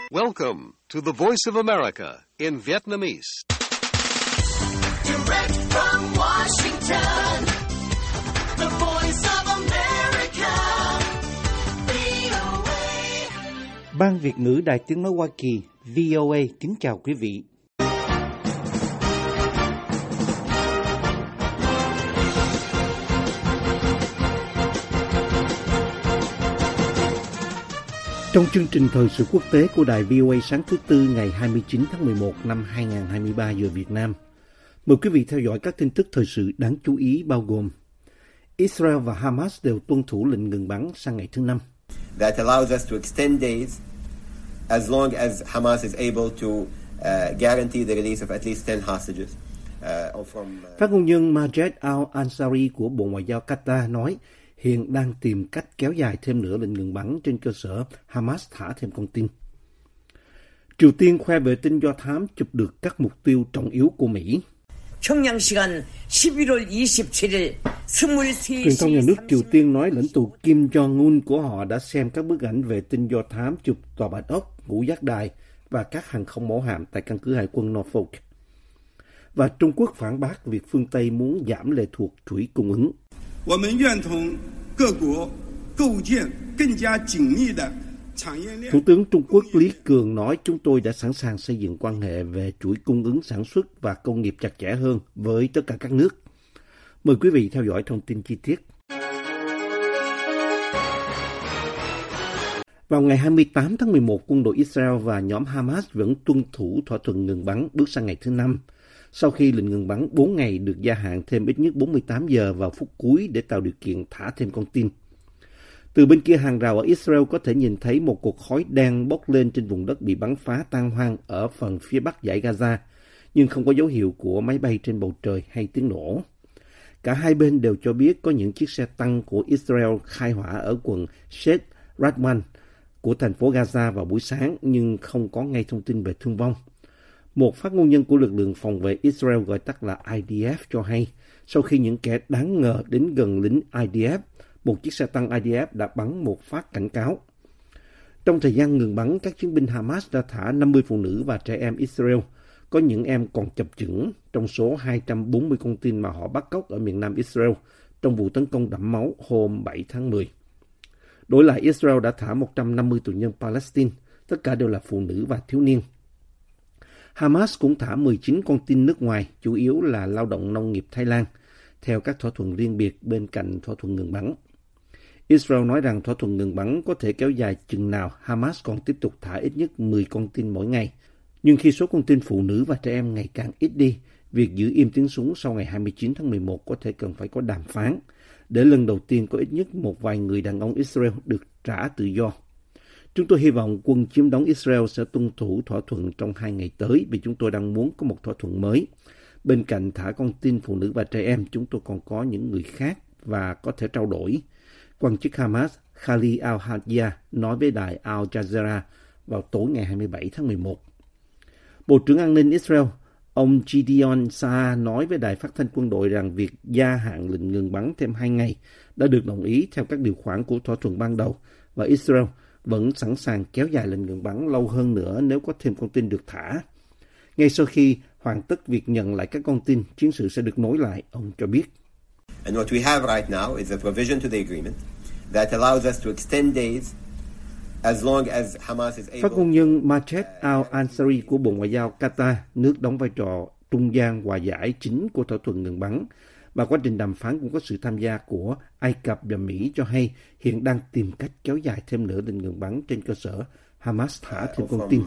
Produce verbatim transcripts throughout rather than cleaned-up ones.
Welcome to the Voice of America in Vietnamese. Direct from Washington, the Voice of America, vê o a. Ban Việt ngữ Đài Tiếng nói Hoa Kỳ, vê o a kính chào quý vị. Trong chương trình thời sự quốc tế của đài vê o a sáng thứ Tư ngày hai mươi chín tháng mười một năm hai nghìn không trăm hai mươi ba giờ Việt Nam, mời quý vị theo dõi các tin tức thời sự đáng chú ý bao gồm Israel và Hamas đều tuân thủ lệnh ngừng bắn sang ngày thứ năm. That allows us to extend days as long as Hamas is able to uh, guarantee the release of at least ten hostages. Uh, from, uh... Phát ngôn nhân Majed al-Ansari của Bộ Ngoại giao Qatar nói hiện đang tìm cách kéo dài thêm nữa lệnh ngừng bắn trên cơ sở Hamas thả thêm con tin. Triều Tiên khoe vệ tinh do thám chụp được các mục tiêu trọng yếu của Mỹ. Truyền thông nhà nước Triều Tiên nói lãnh tụ Kim Jong-un của họ đã xem các bức ảnh vệ tinh do thám chụp tòa Bạch Ốc, ngũ giác đài và các hàng không mẫu hạm tại căn cứ hải quân Norfolk. Và Trung Quốc phản bác việc phương Tây muốn giảm lệ thuộc chuỗi cung ứng. Thủ tướng Trung Quốc Lý Cường nói chúng tôi đã sẵn sàng xây dựng quan hệ về chuỗi cung ứng sản xuất và công nghiệp chặt chẽ hơn với tất cả các nước. Mời quý vị theo dõi thông tin chi tiết. Vào ngày hai mươi tám tháng mười một, quân đội Israel và nhóm Hamas vẫn tuân thủ thỏa thuận ngừng bắn bước sang ngày thứ năm, sau khi lệnh ngừng bắn bốn ngày được gia hạn thêm ít nhất bốn mươi tám giờ vào phút cuối để tạo điều kiện thả thêm con tin. Từ bên kia hàng rào ở Israel có thể nhìn thấy một cột khói đen bốc lên trên vùng đất bị bắn phá tan hoang ở phần phía bắc dải Gaza, nhưng không có dấu hiệu của máy bay trên bầu trời hay tiếng nổ. Cả hai bên đều cho biết có những chiếc xe tăng của Israel khai hỏa ở quận Sheikh Radwan của thành phố Gaza vào buổi sáng, nhưng không có ngay thông tin về thương vong. Một phát ngôn nhân của lực lượng phòng vệ Israel gọi tắt là i đê ép cho hay, sau khi những kẻ đáng ngờ đến gần lính i đê ép, một chiếc xe tăng i đê ép đã bắn một phát cảnh cáo. Trong thời gian ngừng bắn, các chiến binh Hamas đã thả năm mươi phụ nữ và trẻ em Israel, có những em còn chập chững trong số hai trăm bốn mươi con tin mà họ bắt cóc ở miền nam Israel trong vụ tấn công đẫm máu hôm bảy tháng mười. Đổi lại, Israel đã thả một trăm năm mươi tù nhân Palestine, tất cả đều là phụ nữ và thiếu niên. Hamas cũng thả mười chín con tin nước ngoài, chủ yếu là lao động nông nghiệp Thái Lan, theo các thỏa thuận riêng biệt bên cạnh thỏa thuận ngừng bắn. Israel nói rằng thỏa thuận ngừng bắn có thể kéo dài chừng nào Hamas còn tiếp tục thả ít nhất mười con tin mỗi ngày. Nhưng khi số con tin phụ nữ và trẻ em ngày càng ít đi, việc giữ im tiếng súng sau ngày hai mươi chín tháng mười một có thể cần phải có đàm phán, để lần đầu tiên có ít nhất một vài người đàn ông Israel được trả tự do. Chúng tôi hy vọng quân chiếm đóng Israel sẽ tuân thủ thỏa thuận trong hai ngày tới vì chúng tôi đang muốn có một thỏa thuận mới. Bên cạnh thả con tin phụ nữ và trẻ em, chúng tôi còn có những người khác và có thể trao đổi. Quan chức Hamas Khalid al-Hayya nói với đài Al Jazeera vào tối ngày hai mươi bảy tháng mười một. Bộ trưởng An ninh Israel, ông Gideon Saar nói với đài phát thanh quân đội rằng việc gia hạn lệnh ngừng bắn thêm hai ngày đã được đồng ý theo các điều khoản của thỏa thuận ban đầu và Israel vẫn sẵn sàng kéo dài lệnh ngừng bắn lâu hơn nữa nếu có thêm con tin được thả. Ngay sau khi hoàn tất việc nhận lại các con tin, chiến sự sẽ được nối lại, ông cho biết. And what we have right now is a provision to the agreement that allows us to extend days as long as Hamas is able. Phát ngôn nhân Majed al-Ansari của Bộ Ngoại giao Qatar, nước đóng vai trò trung gian hòa giải chính của thỏa thuận ngừng bắn, và quá trình đàm phán cũng có sự tham gia của Ai Cập và Mỹ cho hay hiện đang tìm cách kéo dài thêm nữa lệnh ngừng bắn trên cơ sở Hamas thả thêm con tin.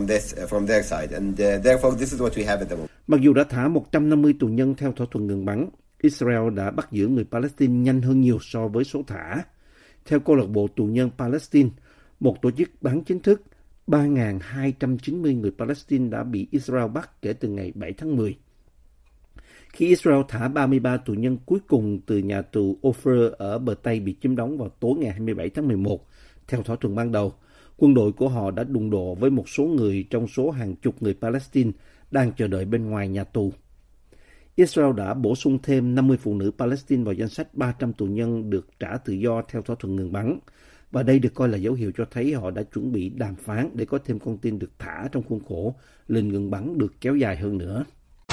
Mặc dù đã thả một trăm năm mươi tù nhân theo thỏa thuận ngừng bắn, Israel đã bắt giữ người Palestine nhanh hơn nhiều so với số thả. Theo câu lạc bộ tù nhân Palestine, một tổ chức bán chính thức, ba nghìn hai trăm chín mươi người Palestine đã bị Israel bắt kể từ ngày bảy tháng mười. Khi Israel thả ba mươi ba tù nhân cuối cùng từ nhà tù Ofer ở bờ Tây bị chiếm đóng vào tối ngày hai mươi bảy tháng mười một, theo thỏa thuận ban đầu, quân đội của họ đã đụng độ với một số người trong số hàng chục người Palestine đang chờ đợi bên ngoài nhà tù. Israel đã bổ sung thêm năm mươi phụ nữ Palestine vào danh sách ba trăm tù nhân được trả tự do theo thỏa thuận ngừng bắn, và đây được coi là dấu hiệu cho thấy họ đã chuẩn bị đàm phán để có thêm con tin được thả trong khuôn khổ lệnh ngừng bắn được kéo dài hơn nữa.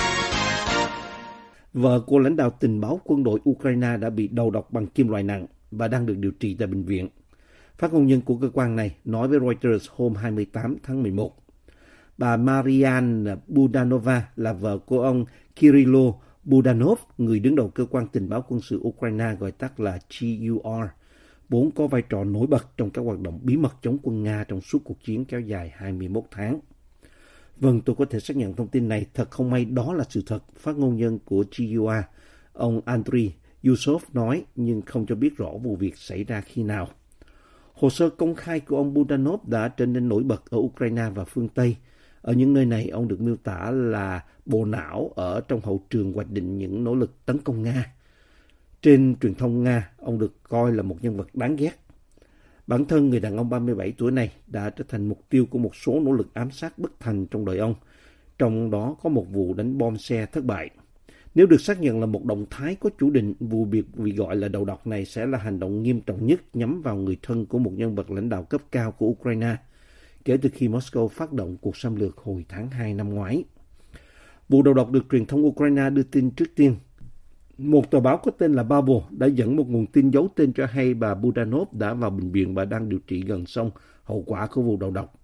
Vợ của lãnh đạo tình báo quân đội Ukraine đã bị đầu độc bằng kim loại nặng và đang được điều trị tại bệnh viện. Phát ngôn nhân của cơ quan này nói với Reuters hôm hai mươi tám tháng mười một. Bà Marian Budanova là vợ của ông Kirilo Budanov, người đứng đầu cơ quan tình báo quân sự Ukraine gọi tắt là G U R, vốn có vai trò nổi bật trong các hoạt động bí mật chống quân Nga trong suốt cuộc chiến kéo dài hai mươi mốt tháng. Vâng, tôi có thể xác nhận thông tin này, thật không may đó là sự thật, phát ngôn nhân của G U R, ông Andriy Yusov nói, nhưng không cho biết rõ vụ việc xảy ra khi nào. Hồ sơ công khai của ông Budanov đã trở nên nổi bật ở Ukraine và phương Tây. Ở những nơi này, ông được miêu tả là bộ não ở trong hậu trường hoạch định những nỗ lực tấn công Nga. Trên truyền thông Nga, ông được coi là một nhân vật đáng ghét. Bản thân người đàn ông ba mươi bảy tuổi này đã trở thành mục tiêu của một số nỗ lực ám sát bất thành trong đời ông, trong đó có một vụ đánh bom xe thất bại. Nếu được xác nhận là một động thái có chủ định, vụ việc bị gọi là đầu độc này sẽ là hành động nghiêm trọng nhất nhắm vào người thân của một nhân vật lãnh đạo cấp cao của Ukraine, kể từ khi Moscow phát động cuộc xâm lược hồi tháng hai năm ngoái. Vụ đầu độc được truyền thông Ukraine đưa tin trước tiên. Một tờ báo có tên là Babel đã dẫn một nguồn tin giấu tên cho hay bà Budanov đã vào bệnh viện và đang điều trị gần xong hậu quả của vụ đầu độc.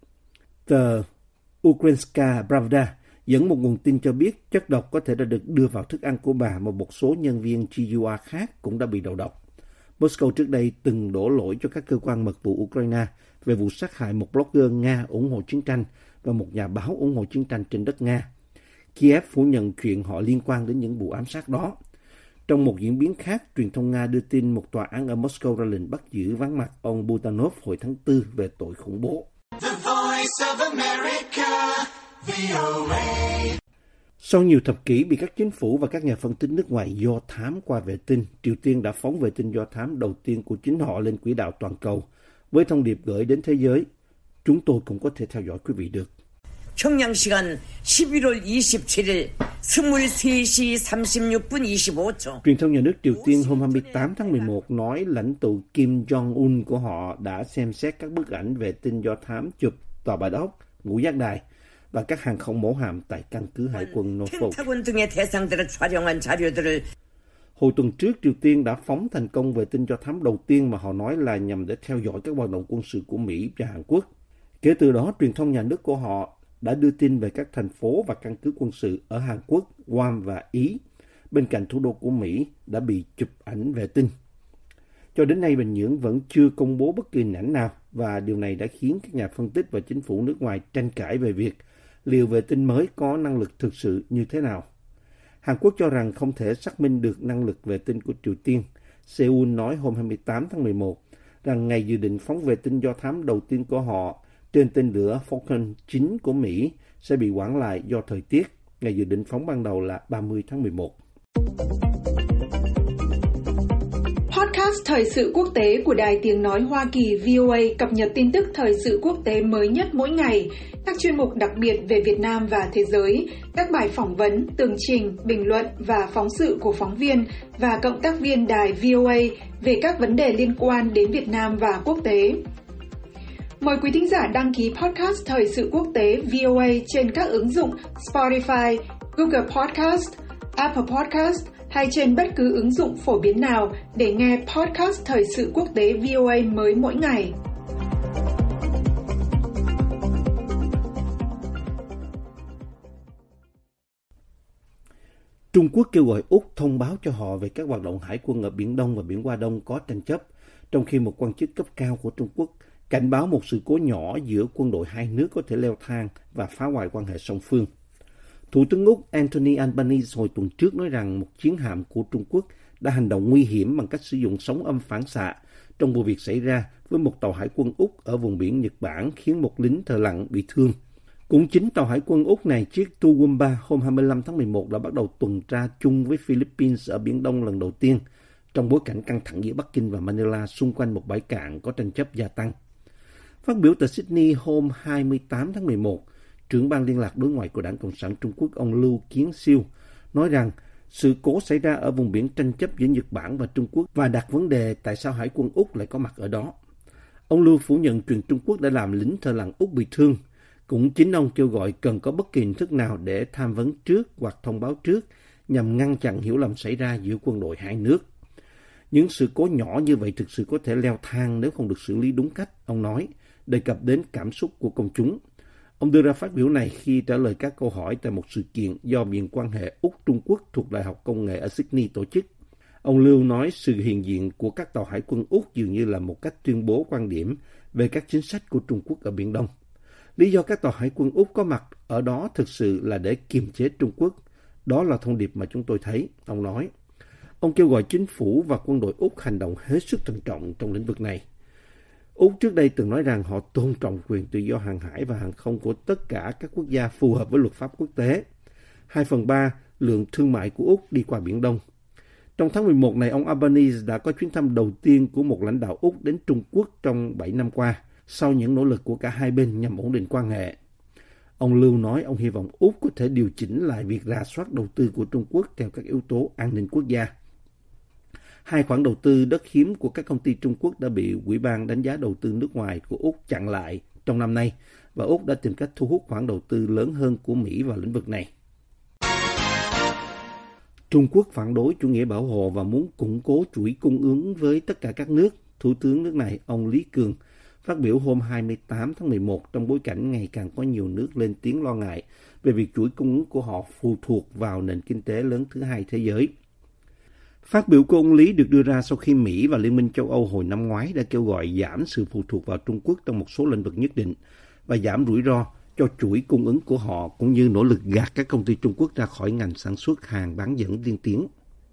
Tờ Ukrainska Pravda dẫn một nguồn tin cho biết chất độc có thể đã được đưa vào thức ăn của bà mà một số nhân viên G U R khác cũng đã bị đầu độc. Moscow trước đây từng đổ lỗi cho các cơ quan mật vụ Ukraine về vụ sát hại một blogger Nga ủng hộ chiến tranh và một nhà báo ủng hộ chiến tranh trên đất Nga. Kiev phủ nhận chuyện họ liên quan đến những vụ ám sát đó. Trong một diễn biến khác, truyền thông Nga đưa tin một tòa án ở Moscow ra lệnh bắt giữ vắng mặt ông Budanov hồi tháng tư về tội khủng bố. The Voice of America, V O A. Sau nhiều thập kỷ bị các chính phủ và các nhà phân tích nước ngoài do thám qua vệ tinh, Triều Tiên đã phóng vệ tinh do thám đầu tiên của chính họ lên quỹ đạo toàn cầu, với thông điệp gửi đến thế giới. Chúng tôi cũng có thể theo dõi quý vị được. 평양 시간 십일월 이십칠일 스물세 시 삼십육 분 이십오 초. Truyền thông nhà nước Triều Tiên hôm hai mươi tám tháng mười một nói lãnh tụ Kim Jong-un của họ đã xem xét các bức ảnh vệ tinh do thám chụp tòa Bạch Ốc, ngũ giác đài và các hàng không mẫu hạm tại căn cứ hải quân Norfolk. 펜타곤 등의 대상들을 촬영한 자료들을 Hồi tuần trước, Triều Tiên đã phóng thành công vệ tinh do thám đầu tiên mà họ nói là nhằm để theo dõi các hoạt động quân sự của Mỹ và Hàn Quốc. Kể từ đó, truyền thông nhà nước của họ đã đưa tin về các thành phố và căn cứ quân sự ở Hàn Quốc, Guam và Ý, bên cạnh thủ đô của Mỹ đã bị chụp ảnh vệ tinh. Cho đến nay, Bình Nhưỡng vẫn chưa công bố bất kỳ hình ảnh nào và điều này đã khiến các nhà phân tích và chính phủ nước ngoài tranh cãi về việc liệu vệ tinh mới có năng lực thực sự như thế nào. Hàn Quốc cho rằng không thể xác minh được năng lực vệ tinh của Triều Tiên. Seoul nói hôm hai mươi tám tháng mười một rằng ngày dự định phóng vệ tinh do thám đầu tiên của họ trên tên lửa Falcon chín của Mỹ sẽ bị hoãn lại do thời tiết. Ngày dự định phóng ban đầu là ba mươi tháng mười một. Podcast Thời sự quốc tế của Đài Tiếng Nói Hoa Kỳ V O A cập nhật tin tức thời sự quốc tế mới nhất mỗi ngày, các chuyên mục đặc biệt về Việt Nam và thế giới, các bài phỏng vấn, tường trình, bình luận và phóng sự của phóng viên và cộng tác viên đài V O A về các vấn đề liên quan đến Việt Nam và quốc tế. Mời quý thính giả đăng ký podcast Thời sự quốc tế V O A trên các ứng dụng Spotify, Google Podcast, Apple Podcast hay trên bất cứ ứng dụng phổ biến nào để nghe podcast Thời sự quốc tế V O A mới mỗi ngày. Trung Quốc kêu gọi Úc thông báo cho họ về các hoạt động hải quân ở Biển Đông và Biển Hoa Đông có tranh chấp, trong khi một quan chức cấp cao của Trung Quốc cảnh báo một sự cố nhỏ giữa quân đội hai nước có thể leo thang và phá hoại quan hệ song phương. Thủ tướng Úc Anthony Albanese hồi tuần trước nói rằng một chiến hạm của Trung Quốc đã hành động nguy hiểm bằng cách sử dụng sóng âm phản xạ trong vụ việc xảy ra với một tàu hải quân Úc ở vùng biển Nhật Bản khiến một lính thợ lặn bị thương. Cũng chính tàu hải quân Úc này, chiếc Toowoomba, hôm hai mươi lăm tháng mười một đã bắt đầu tuần tra chung với Philippines ở Biển Đông lần đầu tiên, trong bối cảnh căng thẳng giữa Bắc Kinh và Manila xung quanh một bãi cạn có tranh chấp gia tăng. Phát biểu tại Sydney hôm hai mươi tám tháng mười một, trưởng ban liên lạc đối ngoại của Đảng Cộng sản Trung Quốc ông Lưu Kiến Siêu nói rằng sự cố xảy ra ở vùng biển tranh chấp giữa Nhật Bản và Trung Quốc và đặt vấn đề tại sao Hải quân Úc lại có mặt ở đó. Ông Lưu phủ nhận truyền Trung Quốc đã làm lính thợ lặn Úc bị thương. Cũng chính ông kêu gọi cần có bất kỳ hình thức nào để tham vấn trước hoặc thông báo trước nhằm ngăn chặn hiểu lầm xảy ra giữa quân đội hai nước. Những sự cố nhỏ như vậy thực sự có thể leo thang nếu không được xử lý đúng cách, ông nói, đề cập đến cảm xúc của công chúng. Ông đưa ra phát biểu này khi trả lời các câu hỏi tại một sự kiện do Viện quan hệ Úc-Trung Quốc thuộc Đại học Công nghệ ở Sydney tổ chức. Ông Lưu nói sự hiện diện của các tàu hải quân Úc dường như là một cách tuyên bố quan điểm về các chính sách của Trung Quốc ở Biển Đông. Lý do các tàu hải quân Úc có mặt ở đó thực sự là để kiềm chế Trung Quốc. Đó là thông điệp mà chúng tôi thấy, ông nói. Ông kêu gọi chính phủ và quân đội Úc hành động hết sức thận trọng trong lĩnh vực này. Úc trước đây từng nói rằng họ tôn trọng quyền tự do hàng hải và hàng không của tất cả các quốc gia phù hợp với luật pháp quốc tế. Hai phần ba lượng thương mại của Úc đi qua Biển Đông. Trong tháng mười một này, ông Albanese đã có chuyến thăm đầu tiên của một lãnh đạo Úc đến Trung Quốc trong bảy năm qua, sau những nỗ lực của cả hai bên nhằm ổn định quan hệ. Ông Lưu nói ông hy vọng Úc có thể điều chỉnh lại việc rà soát đầu tư của Trung Quốc theo các yếu tố an ninh quốc gia. Hai khoản đầu tư đất hiếm của các công ty Trung Quốc đã bị Ủy ban đánh giá đầu tư nước ngoài của Úc chặn lại trong năm nay, và Úc đã tìm cách thu hút khoản đầu tư lớn hơn của Mỹ vào lĩnh vực này. Trung Quốc phản đối chủ nghĩa bảo hộ và muốn củng cố chuỗi cung ứng với tất cả các nước. Thủ tướng nước này, ông Lý Cường, phát biểu hôm hai mươi tám tháng mười một trong bối cảnh ngày càng có nhiều nước lên tiếng lo ngại về việc chuỗi cung ứng của họ phụ thuộc vào nền kinh tế lớn thứ hai thế giới. Phát biểu của ông Lý được đưa ra sau khi Mỹ và Liên minh châu Âu hồi năm ngoái đã kêu gọi giảm sự phụ thuộc vào Trung Quốc trong một số lĩnh vực nhất định và giảm rủi ro cho chuỗi cung ứng của họ, cũng như nỗ lực gạt các công ty Trung Quốc ra khỏi ngành sản xuất hàng bán dẫn tiên tiến.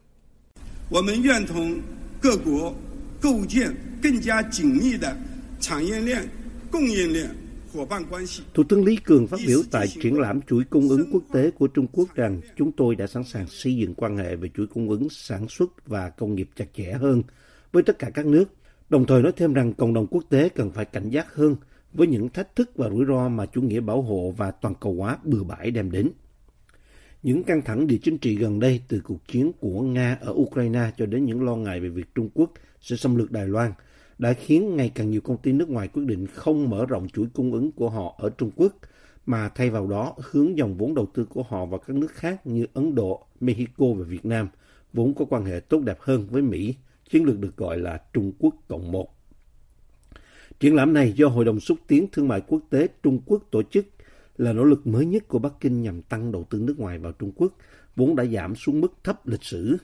Thủ tướng Lý Cường phát biểu tại triển lãm chuỗi cung ứng quốc tế của Trung Quốc rằng chúng tôi đã sẵn sàng xây dựng quan hệ về chuỗi cung ứng sản xuất và công nghiệp chặt chẽ hơn với tất cả các nước, đồng thời nói thêm rằng cộng đồng quốc tế cần phải cảnh giác hơn với những thách thức và rủi ro mà chủ nghĩa bảo hộ và toàn cầu hóa bừa bãi đem đến. Những căng thẳng địa chính trị gần đây, từ cuộc chiến của Nga ở Ukraine cho đến những lo ngại về việc Trung Quốc sẽ xâm lược Đài Loan, đã khiến ngày càng nhiều công ty nước ngoài quyết định không mở rộng chuỗi cung ứng của họ ở Trung Quốc, mà thay vào đó hướng dòng vốn đầu tư của họ vào các nước khác như Ấn Độ, Mexico và Việt Nam, vốn có quan hệ tốt đẹp hơn với Mỹ, chiến lược được gọi là Trung Quốc cộng một. Triển lãm này do Hội đồng xúc tiến thương mại quốc tế Trung Quốc tổ chức, là nỗ lực mới nhất của Bắc Kinh nhằm tăng đầu tư nước ngoài vào Trung Quốc, vốn đã giảm xuống mức thấp lịch sử.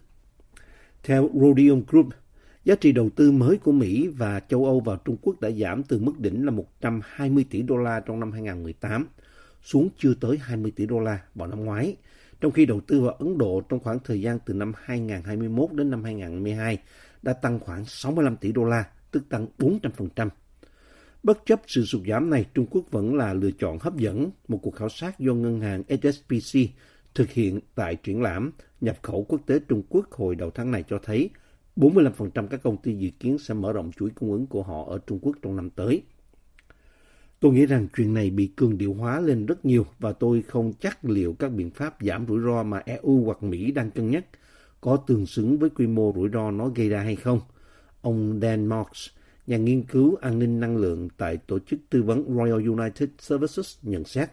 Theo Rhodium Group, giá trị đầu tư mới của Mỹ và châu Âu vào Trung Quốc đã giảm từ mức đỉnh là một trăm hai mươi tỷ đô la trong năm hai không một tám xuống chưa tới hai mươi tỷ đô la vào năm ngoái, trong khi đầu tư vào Ấn Độ trong khoảng thời gian từ năm hai không hai mốt đến năm hai không hai hai đã tăng khoảng sáu mươi lăm tỷ đô la, tức tăng bốn trăm phần trăm. Bất chấp sự sụt giảm này, Trung Quốc vẫn là lựa chọn hấp dẫn. Một cuộc khảo sát do ngân hàng H S B C thực hiện tại triển lãm nhập khẩu quốc tế Trung Quốc hồi đầu tháng này cho thấy bốn mươi lăm phần trăm các công ty dự kiến sẽ mở rộng chuỗi cung ứng của họ ở Trung Quốc trong năm tới. Tôi nghĩ rằng chuyện này bị cường điệu hóa lên rất nhiều và tôi không chắc liệu các biện pháp giảm rủi ro mà E U hoặc Mỹ đang cân nhắc có tương xứng với quy mô rủi ro nó gây ra hay không. Ông Dan Marks, nhà nghiên cứu an ninh năng lượng tại tổ chức tư vấn Royal United Services nhận xét.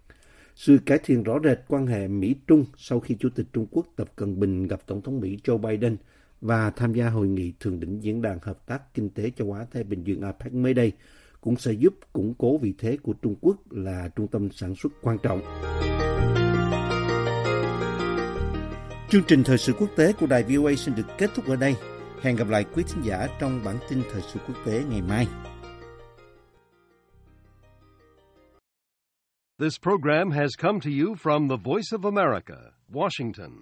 Sự cải thiện rõ rệt quan hệ Mỹ-Trung sau khi Chủ tịch Trung Quốc Tập Cận Bình gặp Tổng thống Mỹ Joe Biden và tham gia hội nghị thượng đỉnh Diễn đàn Hợp tác Kinh tế Châu Á-Thái Bình Dương A P E C mới đây cũng sẽ giúp củng cố vị thế của Trung Quốc là trung tâm sản xuất quan trọng. Chương trình Thời sự quốc tế của đài vê o a xin được kết thúc ở đây. Hẹn gặp lại quý thính giả trong bản tin Thời sự quốc tế ngày mai. This program has come to you from the Voice of America, Washington.